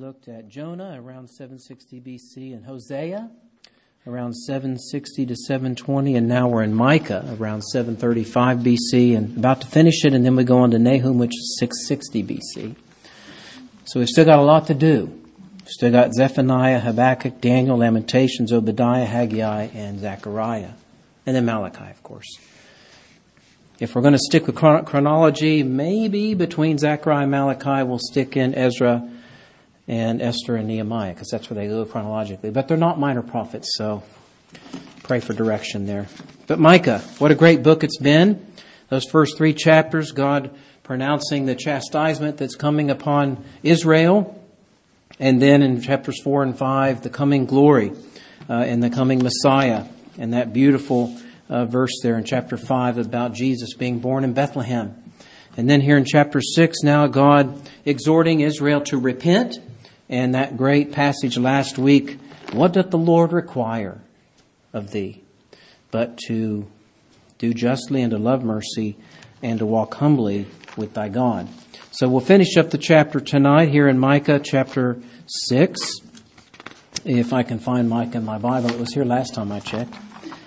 looked at Jonah around 760 BC and Hosea around 760 to 720, and now we're in Micah around 735 BC and about to finish it, and then we go on to Nahum, which is 660 BC. So we've still got a lot to do. We've still got Zephaniah, Habakkuk, Daniel, Lamentations, Obadiah, Haggai, and Zechariah. And then Malachi, of course. If we're going to stick with chronology, maybe between Zechariah and Malachi we'll stick in Ezra and Esther and Nehemiah, because that's where they go chronologically. But they're not minor prophets, so pray for direction there. But Micah, what a great book it's been. Those first 3 chapters, God pronouncing the chastisement that's coming upon Israel. And then in chapters 4 and 5, the coming glory and the coming Messiah. And that beautiful verse there in chapter 5 about Jesus being born in Bethlehem. And then here in chapter 6, now God exhorting Israel to repent. And that great passage last week, what doth the Lord require of thee? But to do justly and to love mercy and to walk humbly with thy God. So we'll finish up the chapter tonight here in Micah chapter 6. If I can find Micah in my Bible. It was here last time I checked.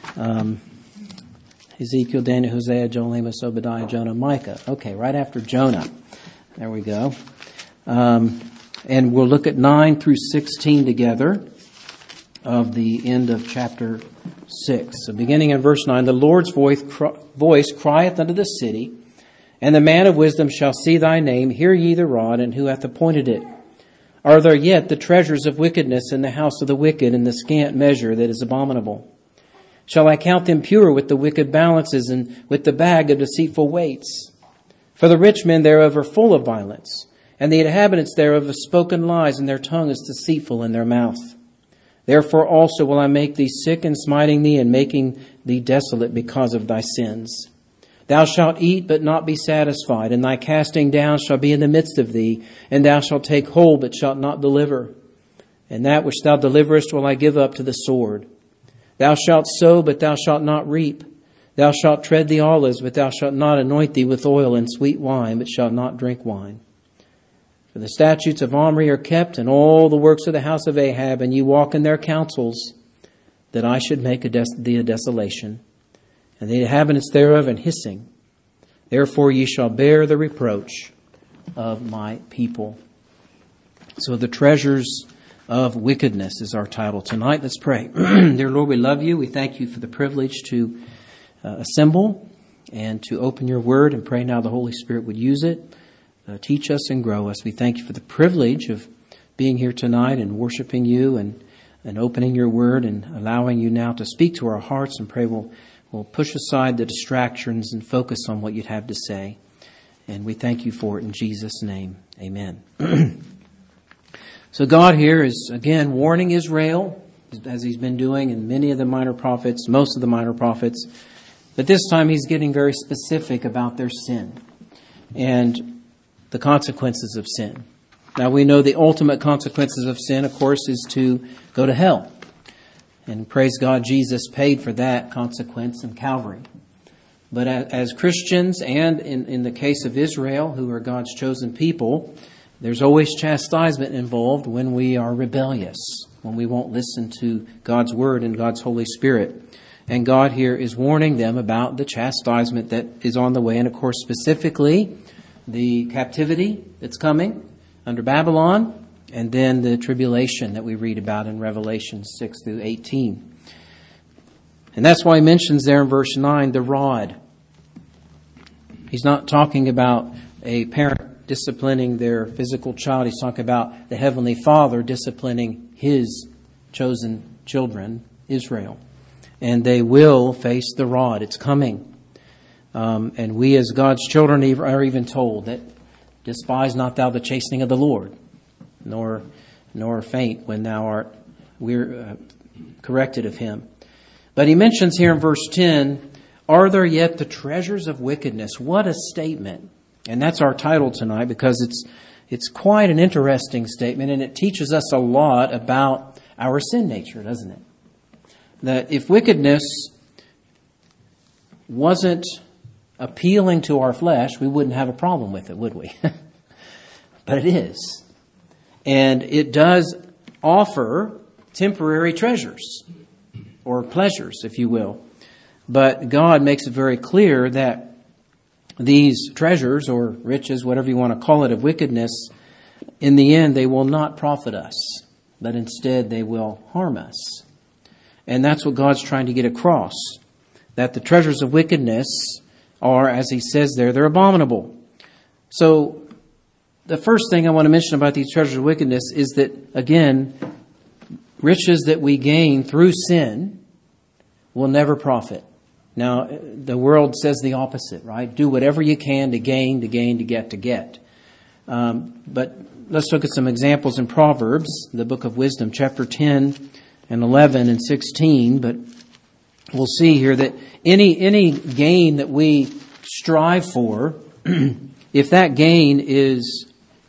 Ezekiel, Daniel, Hosea, Joel, Amos, Obadiah, Jonah, Micah. Okay, right after Jonah. There we go. And we'll look at 9 through 16 together of the end of chapter 6. So beginning in verse 9, the Lord's voice crieth unto the city, and the man of wisdom shall see thy name. Hear ye the rod, and who hath appointed it? Are there yet the treasures of wickedness in the house of the wicked, and the scant measure that is abominable? Shall I count them pure with the wicked balances, and with the bag of deceitful weights? For the rich men thereof are full of violence, and the inhabitants thereof have spoken lies, and their tongue is deceitful in their mouth. Therefore also will I make thee sick in smiting thee, and making thee desolate because of thy sins. Thou shalt eat, but not be satisfied, and thy casting down shall be in the midst of thee, and thou shalt take hold, but shalt not deliver. And that which thou deliverest will I give up to the sword. Thou shalt sow, but thou shalt not reap. Thou shalt tread the olives, but thou shalt not anoint thee with oil and sweet wine, but shalt not drink wine. For the statutes of Omri are kept, and all the works of the house of Ahab, and ye walk in their counsels, that I should make thee a desolation, and the inhabitants thereof an hissing. Therefore ye shall bear the reproach of my people. So the treasures of wickedness is our title tonight. Let's pray. Dear Lord, we love you. We thank you for the privilege to assemble and to open your word, and pray now the Holy Spirit would use it. Teach us and grow us. We thank you for the privilege of being here tonight and worshiping you and opening your word and allowing you now to speak to our hearts, and pray we'll push aside the distractions and focus on what you'd have to say. And we thank you for it in Jesus' name. Amen. So God here is again warning Israel, as he's been doing in many of the minor prophets, most of the minor prophets. But this time he's getting very specific about their sin and the consequences of sin. Now we know the ultimate consequences of sin, of course, is to go to hell. And praise God, Jesus paid for that consequence in Calvary. But as Christians, and in the case of Israel, who are God's chosen people, there's always chastisement involved when we are rebellious, when we won't listen to God's word and God's Holy Spirit. And God here is warning them about the chastisement that is on the way. And of course, specifically, the captivity that's coming under Babylon, and then the tribulation that we read about in Revelation 6 through 18. And that's why he mentions there in verse 9, the rod. He's not talking about a parent disciplining their physical child. He's talking about the Heavenly Father disciplining his chosen children, Israel. And they will face the rod. It's coming. And we as God's children are even told that despise not thou the chastening of the Lord, nor faint when thou art corrected of him. But he mentions here in verse 10, are there yet the treasures of wickedness? What a statement. And that's our title tonight, because it's quite an interesting statement, and it teaches us a lot about our sin nature, doesn't it? That if wickedness wasn't appealing to our flesh, we wouldn't have a problem with it, would we? But it is. And it does offer temporary treasures, or pleasures, if you will. But God makes it very clear that these treasures, or riches, whatever you want to call it, of wickedness, in the end, they will not profit us, but instead they will harm us. And that's what God's trying to get across, that the treasures of wickedness are, as he says there, they're abominable. So the first thing I want to mention about these treasures of wickedness is that, again, riches that we gain through sin will never profit. Now, the world says the opposite, right? Do whatever you can to gain, to get. But let's look at some examples in Proverbs, the book of wisdom, chapter 10 and 11 and 16. But we'll see here that any gain that we strive for, if that gain is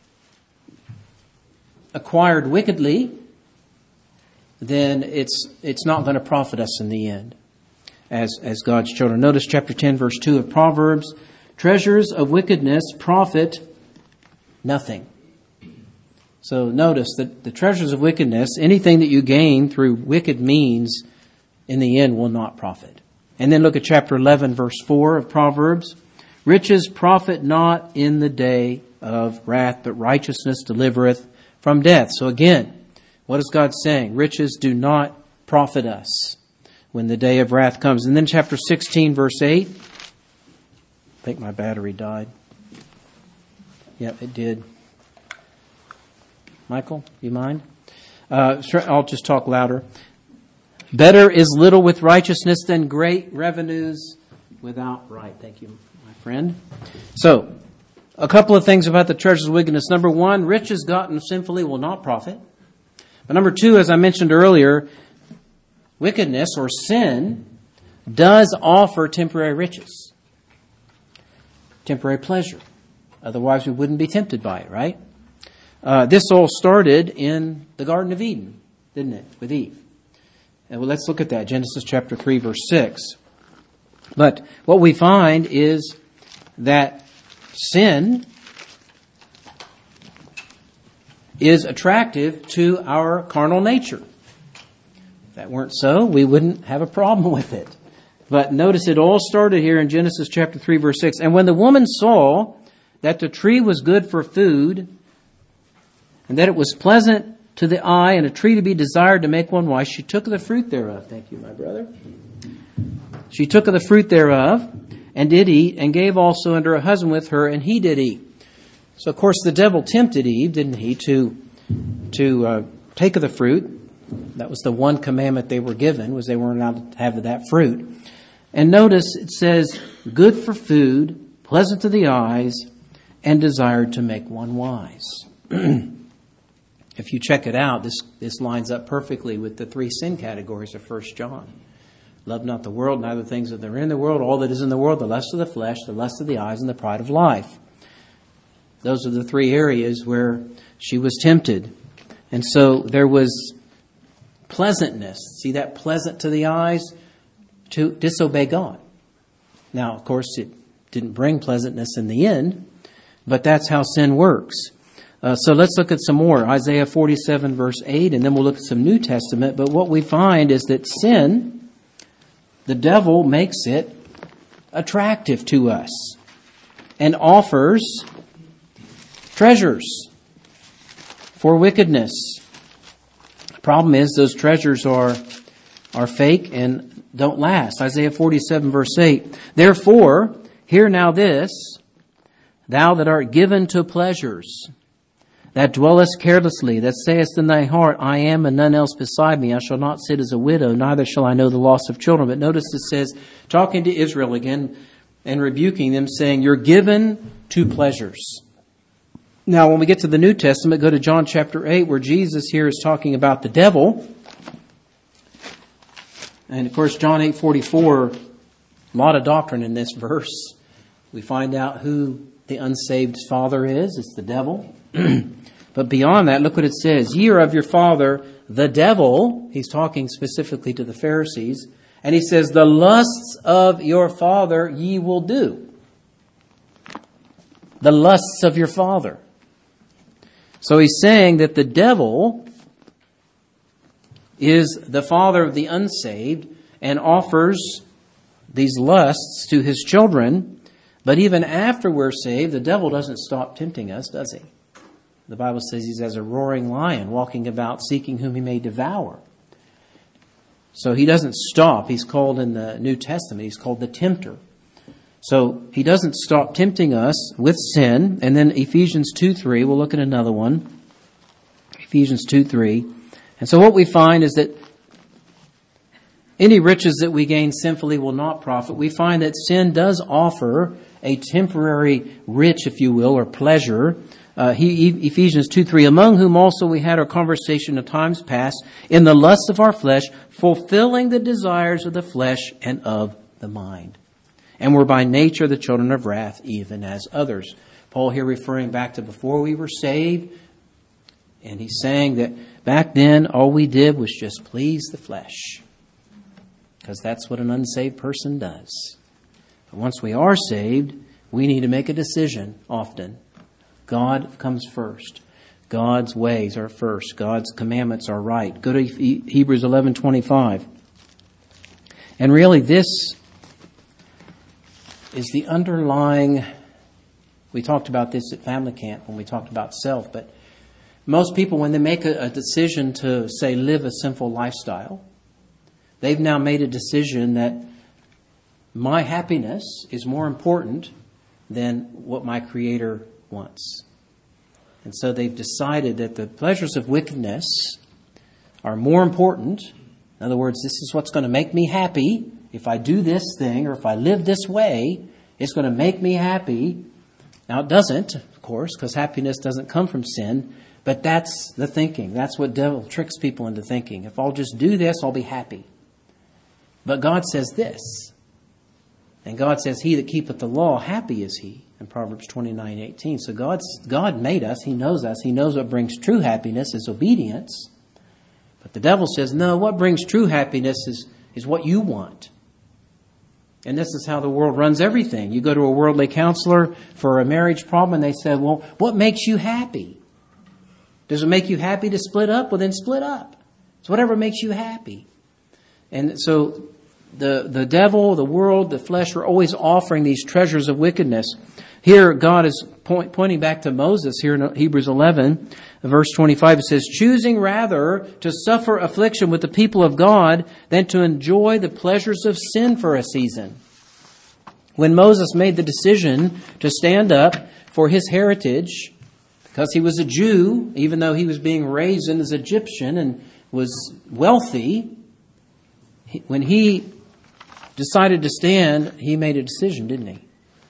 acquired wickedly, then it's not going to profit us in the end as God's children. Notice chapter 10, verse 2 of Proverbs. Treasures of wickedness profit nothing. So notice that the treasures of wickedness, anything that you gain through wicked means, in the end will not profit. And then look at chapter 11, verse 4 of Proverbs. Riches profit not in the day of wrath, but righteousness delivereth from death. So again, what is God saying? Riches do not profit us when the day of wrath comes. And then chapter 16, verse 8. I think my battery died. Yep, it did. Michael, you mind? I'll just talk louder. Better is little with righteousness than great revenues without right. Thank you, my friend. So, a couple of things about the treasures of wickedness. Number one, riches gotten sinfully will not profit. But number two, as I mentioned earlier, wickedness or sin does offer temporary riches, temporary pleasure. Otherwise, we wouldn't be tempted by it, right? This all started in the Garden of Eden, didn't it, with Eve? And well, let's look at that, Genesis chapter 3, verse 6. But what we find is that sin is attractive to our carnal nature. If that weren't so, we wouldn't have a problem with it. But notice it all started here in Genesis chapter 3, verse 6. And when the woman saw that the tree was good for food, and that it was pleasant to the eye, and a tree to be desired to make one wise, she took of the fruit thereof. Thank you, my brother. She took of the fruit thereof, and did eat, and gave also unto her husband with her, and he did eat. So, of course, the devil tempted Eve, didn't he, to take of the fruit. That was the one commandment they were given, was they weren't allowed to have that fruit. And notice it says, good for food, pleasant to the eyes, and desired to make one wise. If you check it out, this lines up perfectly with the three sin categories of 1 John. Love not the world, neither the things that are in the world, all that is in the world, the lust of the flesh, the lust of the eyes, and the pride of life. Those are the three areas where she was tempted. And so there was pleasantness. See that pleasant to the eyes? To disobey God. Now, of course, it didn't bring pleasantness in the end, but that's how sin works. So let's look at some more. Isaiah 47, verse 8, and then we'll look at some New Testament. But what we find is that sin, the devil makes it attractive to us and offers treasures for wickedness. The problem is those treasures are fake and don't last. Isaiah 47, verse 8. Therefore, hear now this, thou that art given to pleasures, that dwellest carelessly, that sayest in thy heart, I am and none else beside me. I shall not sit as a widow, neither shall I know the loss of children. But notice it says, talking to Israel again and rebuking them, saying, you're given to pleasures. Now, when we get to the New Testament, go to John chapter 8, where Jesus here is talking about the devil. And of course, John 8:44, a lot of doctrine in this verse. We find out who the unsaved father is. It's the devil. But beyond that, look what it says. Ye are of your father, the devil. He's talking specifically to the Pharisees. And he says, the lusts of your father ye will do. The lusts of your father. So he's saying that the devil is the father of the unsaved and offers these lusts to his children. But even after we're saved, the devil doesn't stop tempting us, does he? The Bible says he's as a roaring lion, walking about seeking whom he may devour. So he doesn't stop. He's called in the New Testament, he's called the tempter. So he doesn't stop tempting us with sin. And then Ephesians 2:3, we'll look at another one. Ephesians 2:3. And so what we find is that any riches that we gain sinfully will not profit. We find that sin does offer a temporary rich, if you will, or pleasure. Ephesians 2:3, among whom also we had our conversation in times past, in the lusts of our flesh, fulfilling the desires of the flesh and of the mind. And were by nature the children of wrath, even as others. Paul here referring back to before we were saved. And he's saying that back then all we did was just please the flesh. Because that's what an unsaved person does. But once we are saved, we need to make a decision often. God comes first. God's ways are first. God's commandments are right. Go to Hebrews 11:25. And really this is the underlying, we talked about this at family camp when we talked about self, but most people when they make a decision to, say, live a sinful lifestyle, they've now made a decision that my happiness is more important than what my Creator wants. And so they've decided that the pleasures of wickedness are more important. In other words, this is what's going to make me happy. If I do this thing or if I live this way, it's going to make me happy. Now it doesn't, of course, because happiness doesn't come from sin. But that's the thinking. That's what devil tricks people into thinking. If I'll just do this, I'll be happy. But God says this. And God says, he that keepeth the law, happy is he. In Proverbs 29:18. So God made us. He knows us. He knows what brings true happiness is obedience. But the devil says, no, what brings true happiness is what you want. And this is how the world runs everything. You go to a worldly counselor for a marriage problem and they say, well, what makes you happy? Does it make you happy to split up? Well, then split up. It's whatever makes you happy. And so the devil, the world, the flesh are always offering these treasures of wickedness. Here, God is pointing back to Moses here in Hebrews 11, verse 25. It says, choosing rather to suffer affliction with the people of God than to enjoy the pleasures of sin for a season. When Moses made the decision to stand up for his heritage, because he was a Jew, even though he was being raised as an Egyptian and was wealthy, when he decided to stand, he made a decision, didn't he?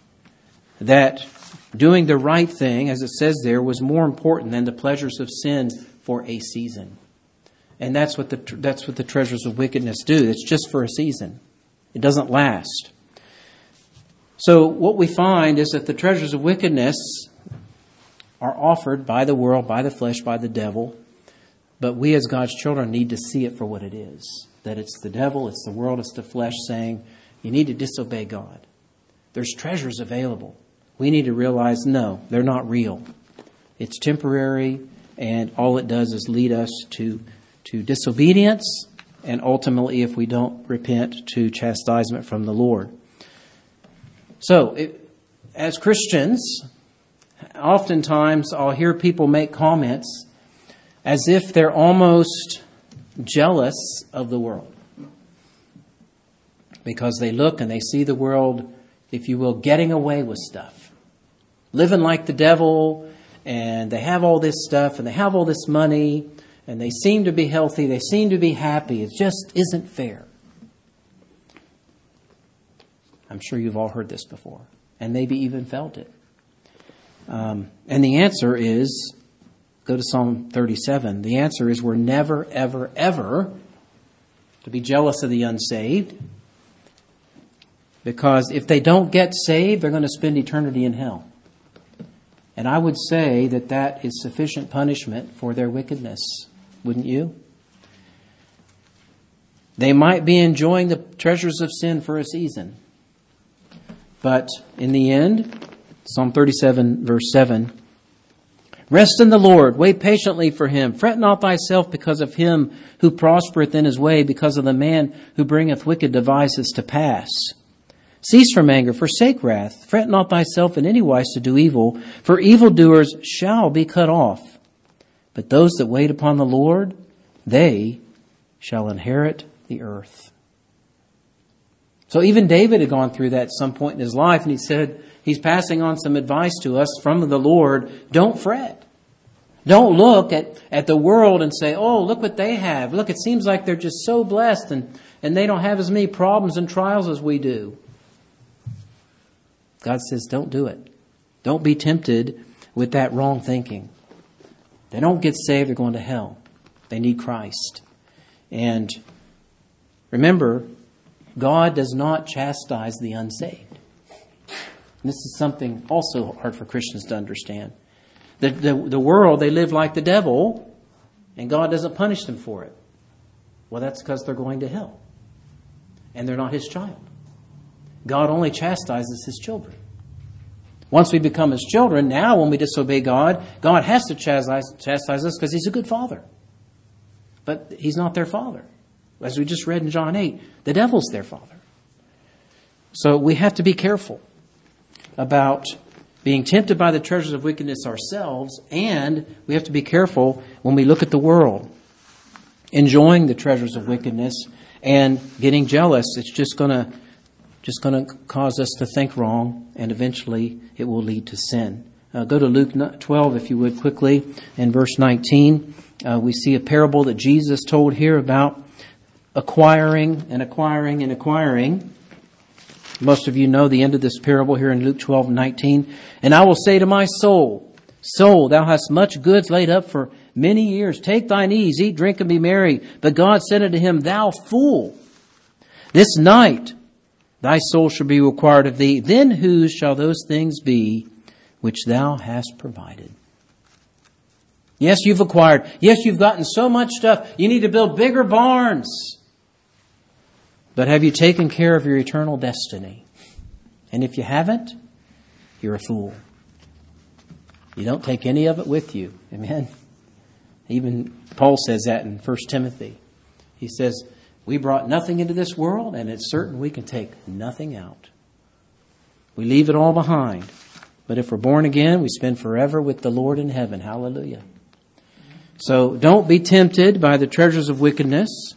That doing the right thing, as it says there, was more important than the pleasures of sin for a season. And that's what the treasures of wickedness do. It's just for a season. It doesn't last. So what we find is that the treasures of wickedness are offered by the world, by the flesh, by the devil. But we as God's children need to see it for what it is. That it's the devil, it's the world, it's the flesh saying, you need to disobey God. There's treasures available. We need to realize, no, they're not real. It's temporary, and all it does is lead us to disobedience, and ultimately, if we don't repent, to chastisement from the Lord. So, as Christians, oftentimes I'll hear people make comments as if they're almost jealous of the world. Because they look and they see the world, if you will, getting away with stuff. Living like the devil, and they have all this stuff, and they have all this money, and they seem to be healthy, they seem to be happy. It just isn't fair. I'm sure you've all heard this before, and maybe even felt it. And the answer is, go to Psalm 37. The answer is we're never, ever, ever to be jealous of the unsaved. Because if they don't get saved, they're going to spend eternity in hell. And I would say that is sufficient punishment for their wickedness. Wouldn't you? They might be enjoying the treasures of sin for a season. But in the end, Psalm 37, verse 7, Rest in the Lord, wait patiently for him. Fret not thyself because of him who prospereth in his way, because of the man who bringeth wicked devices to pass. Cease from anger, forsake wrath. Fret not thyself in any wise to do evil, for evildoers shall be cut off. But those that wait upon the Lord, they shall inherit the earth. So even David had gone through that at some point in his life, and he said, he's passing on some advice to us from the Lord. Don't fret. Don't look at the world and say, oh, look what they have. Look, it seems like they're just so blessed and they don't have as many problems and trials as we do. God says, don't do it. Don't be tempted with that wrong thinking. They don't get saved, they're going to hell. They need Christ. And remember, God does not chastise the unsaved. And this is something also hard for Christians to understand. The world, they live like the devil, and God doesn't punish them for it. Well, that's because they're going to hell. And they're not his child. God only chastises his children. Once we become his children, now when we disobey God, God has to chastise us because he's a good father. But he's not their father. As we just read in John 8, the devil's their father. So we have to be careful about being tempted by the treasures of wickedness ourselves, and we have to be careful when we look at the world, enjoying the treasures of wickedness and getting jealous. It's just going to cause us to think wrong, and eventually it will lead to sin. Go to Luke 12, if you would, quickly. In verse 19, we see a parable that Jesus told here about acquiring and acquiring and acquiring. Most of you know the end of this parable here in Luke 12:19. And I will say to my soul, Soul, thou hast much goods laid up for many years. Take thine ease, eat, drink, and be merry. But God said unto him, Thou fool, this night thy soul shall be required of thee. Then whose shall those things be which thou hast provided? Yes, you've acquired. Yes, you've gotten so much stuff. You need to build bigger barns. But have you taken care of your eternal destiny? And if you haven't, you're a fool. You don't take any of it with you. Amen. Even Paul says that in 1 Timothy. He says, we brought nothing into this world, and it's certain we can take nothing out. We leave it all behind. But if we're born again, we spend forever with the Lord in heaven. Hallelujah. So don't be tempted by the treasures of wickedness.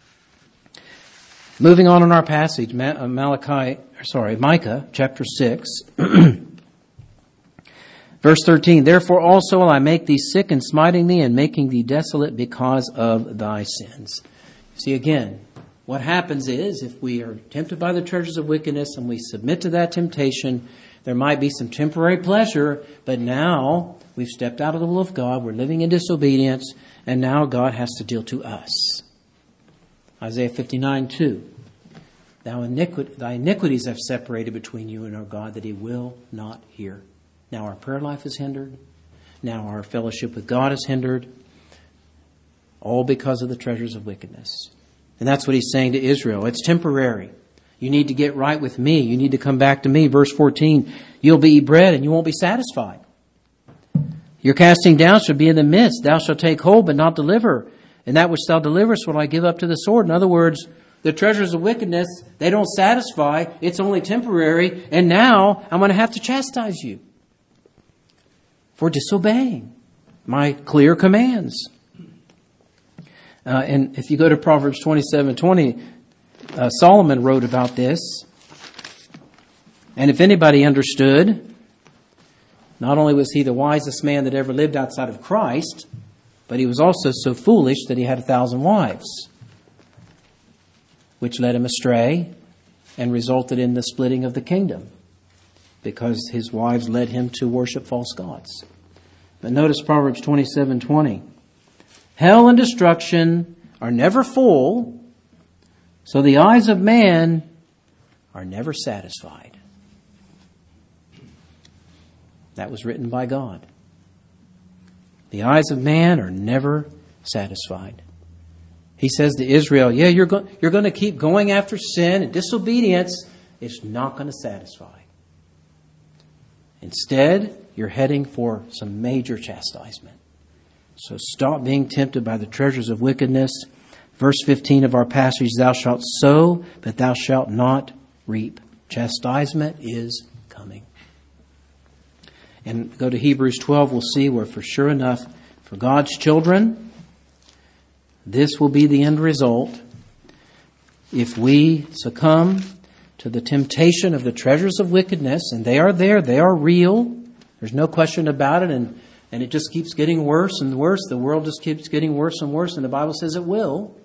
Moving on in our passage, Micah chapter 6. Verse 13, Therefore also will I make thee sick and smiting thee and making thee desolate because of thy sins. See again, what happens is if we are tempted by the treasures of wickedness and we submit to that temptation, there might be some temporary pleasure, but now we've stepped out of the will of God, we're living in disobedience, and now God has to deal to us. Isaiah 59:2. Thy iniquities have separated between you and our God, that he will not hear. Now our prayer life is hindered. Now our fellowship with God is hindered. All because of the treasures of wickedness. And that's what he's saying to Israel. It's temporary. You need to get right with me. You need to come back to me. Verse 14, you'll be eat bread and you won't be satisfied. Your casting down shall be in the midst. Thou shalt take hold but not deliver. And that which thou deliverest will I give up to the sword. In other words, the treasures of wickedness, they don't satisfy. It's only temporary. And now I'm going to have to chastise you for disobeying my clear commands. And if you go to Proverbs 27:20, Solomon wrote about this. And if anybody understood, not only was he the wisest man that ever lived outside of Christ, but he was also so foolish that he had 1,000 wives, which led him astray and resulted in the splitting of the kingdom because his wives led him to worship false gods. But notice Proverbs 27:20. Hell and destruction are never full, so the eyes of man are never satisfied. That was written by God. The eyes of man are never satisfied. He says to Israel, yeah, you're going to keep going after sin and disobedience. It's not going to satisfy. Instead, you're heading for some major chastisement. So stop being tempted by the treasures of wickedness. Verse 15 of our passage, thou shalt sow, but thou shalt not reap. Chastisement is coming. And go to Hebrews 12, we'll see where for sure enough, for God's children, this will be the end result. If we succumb to the temptation of the treasures of wickedness, and they are there, they are real, there's no question about it, and it just keeps getting worse and worse. The world just keeps getting worse and worse, and the Bible says it will.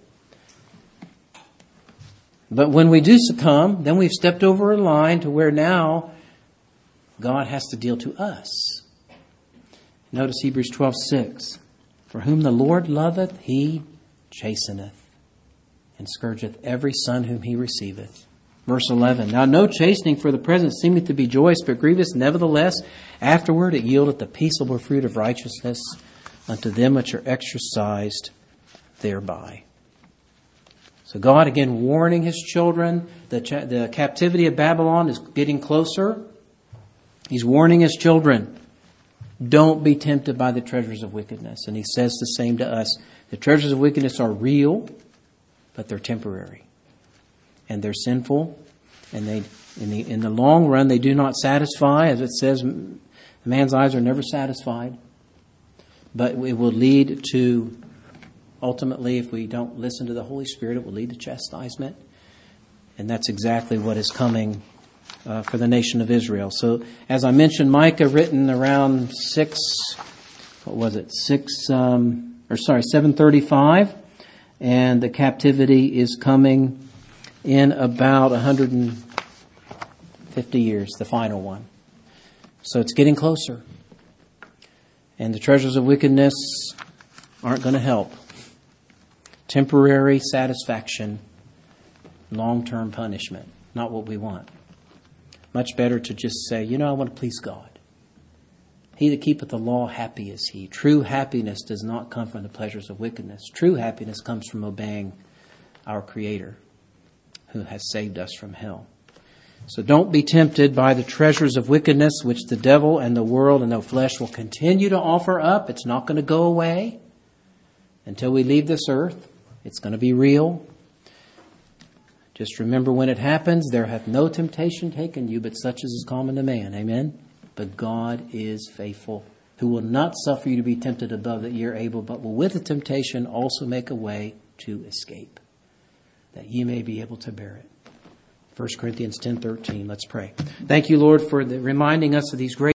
But when we do succumb, then we've stepped over a line to where now God has to deal to us. Notice Hebrews 12:6. For whom the Lord loveth, he chasteneth, and scourgeth every son whom he receiveth. Verse 11. Now no chastening for the present seemeth to be joyous, but grievous. Nevertheless, afterward it yieldeth the peaceable fruit of righteousness unto them which are exercised thereby. So God again warning His children. The captivity of Babylon is getting closer. He's warning His children. Don't be tempted by the treasures of wickedness. And He says the same to us. The treasures of wickedness are real, but they're temporary. And they're sinful. And they, in the long run, they do not satisfy. As it says, man's eyes are never satisfied. But it will lead to, ultimately, if we don't listen to the Holy Spirit, it will lead to chastisement. And that's exactly what is coming for the nation of Israel. So, as I mentioned, Micah written around 735, and the captivity is coming in about 150 years, the final one. So it's getting closer. And the treasures of wickedness aren't going to help. Temporary satisfaction, long-term punishment, not what we want. Much better to just say, I want to please God. He that keepeth the law, happy is he. True happiness does not come from the pleasures of wickedness. True happiness comes from obeying our Creator, who has saved us from hell. So don't be tempted by the treasures of wickedness which the devil and the world and the flesh will continue to offer up. It's not going to go away until we leave this earth. It's going to be real. Just remember when it happens, there hath no temptation taken you, but such as is common to man. Amen? But God is faithful, who will not suffer you to be tempted above that ye are able, but will with the temptation also make a way to escape, that ye may be able to bear it. 1 Corinthians 10:13. Let's pray. Thank you, Lord, for reminding us of these great